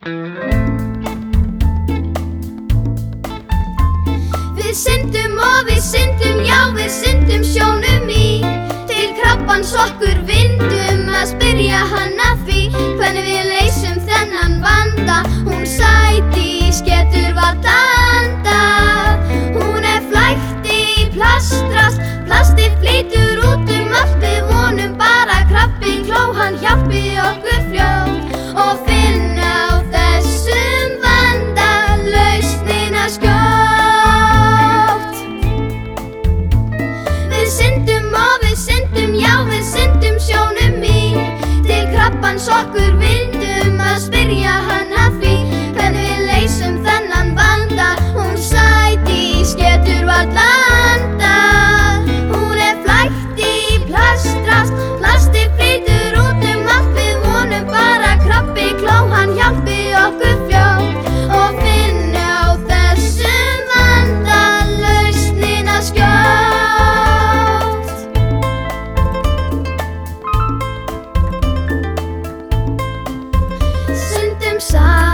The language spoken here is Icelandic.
Við syndum og við syndum, já við syndum sjónum í. Til krabbans okkur vindum að spyrja hann að því hvernig við leysum þennan vanda. Hún Sædís getur varla andað. Hún flækt í plastrast, plastið flýtur út allt. Við vonum bara krabbi kló hann hjálpi okkur fljótt og finna á þessum vanda lausnina skjótt. Við syndum og við syndum, já við syndum sjónum í. Til krabbans okkur vindum að spyrja hann að því hvernig við leysum þennan vanda. Hún Sædís getur varla andað. Hún flækt í plastrast, plastið flýtur út allt. Við vonum bara krabbi kló hann hjálpi okkur fljótt og finna á þessum vanda lausnina skjótt. Syndum saman